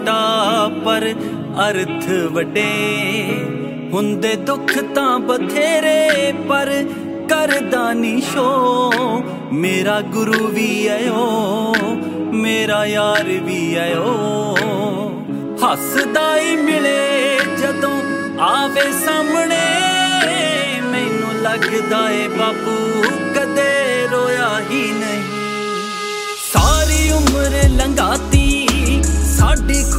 पर अर्थ वड्डे हुंदे दुख तां बथेरे पर करदा नी शो मेरा गुरु भी आयो मेरा यार भी आयो हसदा ही मिले जदों आवे सामने मैनू लगदा ए बापू कदे रोया ही नहीं सारी उम्र लंघाती साडी